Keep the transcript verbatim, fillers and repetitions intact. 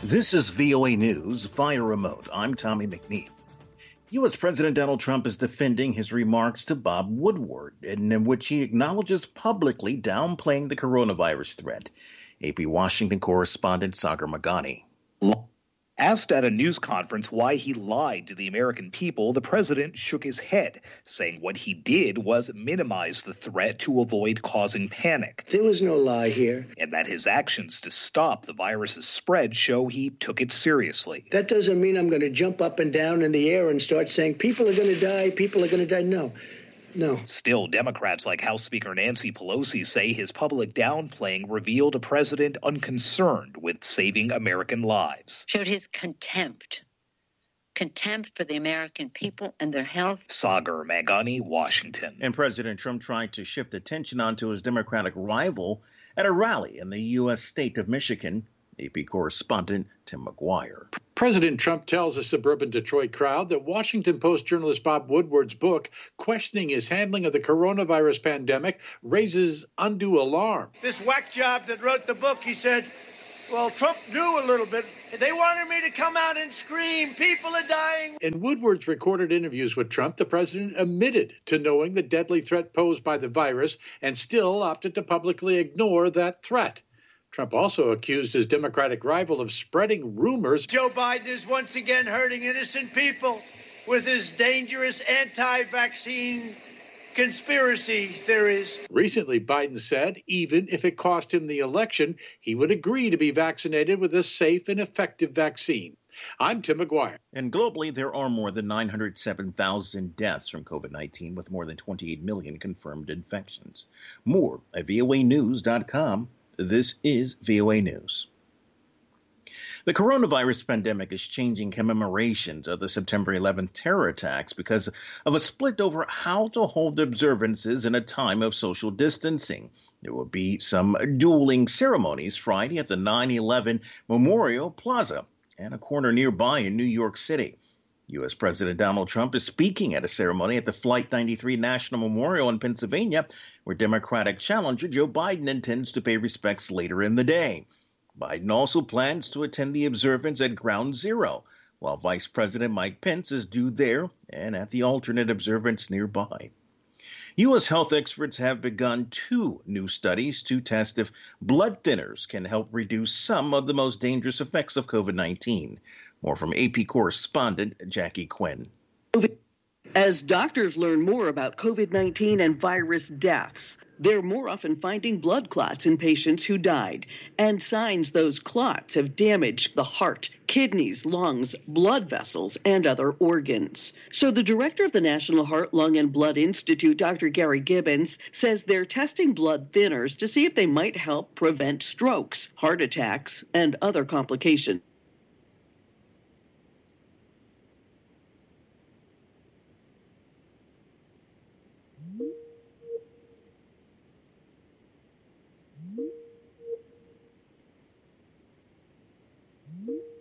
This is V O A News via remote. I'm Tommy McNeil. U S. President Donald Trump is defending his remarks to Bob Woodward, in which he acknowledges publicly downplaying the coronavirus threat. A P Washington correspondent Sagar Meghani. Asked at a news conference why he lied to the American people, the president shook his head, saying what he did was minimize the threat to avoid causing panic. There was no lie here. And that his actions to stop the virus's spread show he took it seriously. That doesn't mean I'm going to jump up and down in the air and start saying people are going to die, people are going to die. No. No. Still, Democrats like House Speaker Nancy Pelosi say his public downplaying revealed a president unconcerned with saving American lives. Showed his contempt. Contempt for the American people and their health. Sagar Meghani, Washington. And President Trump tried to shift attention onto his Democratic rival at a rally in the U S state of Michigan. A P correspondent Tim McGuire. President Trump tells a suburban Detroit crowd that Washington Post journalist Bob Woodward's book, questioning his handling of the coronavirus pandemic, raises undue alarm. This whack job that wrote the book, he said, well, Trump knew a little bit. They wanted me to come out and scream, people are dying. In Woodward's recorded interviews with Trump, the president admitted to knowing the deadly threat posed by the virus and still opted to publicly ignore that threat. Trump also accused his Democratic rival of spreading rumors. Joe Biden is once again hurting innocent people with his dangerous anti-vaccine conspiracy theories. Recently, Biden said even if it cost him the election, he would agree to be vaccinated with a safe and effective vaccine. I'm Tim McGuire. And globally, there are more than nine hundred seven thousand deaths from COVID nineteen, with more than twenty-eight million confirmed infections. More at V O A news dot com. This is V O A News. The coronavirus pandemic is changing commemorations of the September eleventh terror attacks because of a split over how to hold observances in a time of social distancing. There will be some dueling ceremonies Friday at the nine eleven Memorial Plaza and a corner nearby in New York City. U S. President Donald Trump is speaking at a ceremony at the Flight ninety-three National Memorial in Pennsylvania, where Democratic challenger Joe Biden intends to pay respects later in the day. Biden also plans to attend the observance at Ground Zero, while Vice President Mike Pence is due there and at the alternate observance nearby. U S health experts have begun two new studies to test if blood thinners can help reduce some of the most dangerous effects of COVID nineteen. More from A P correspondent Jackie Quinn. As doctors learn more about COVID nineteen and virus deaths, they're more often finding blood clots in patients who died, and signs those clots have damaged the heart, kidneys, lungs, blood vessels, and other organs. So the director of the National Heart, Lung, and Blood Institute, Doctor Gary Gibbons, says they're testing blood thinners to see if they might help prevent strokes, heart attacks, and other complications. Mm-hmm.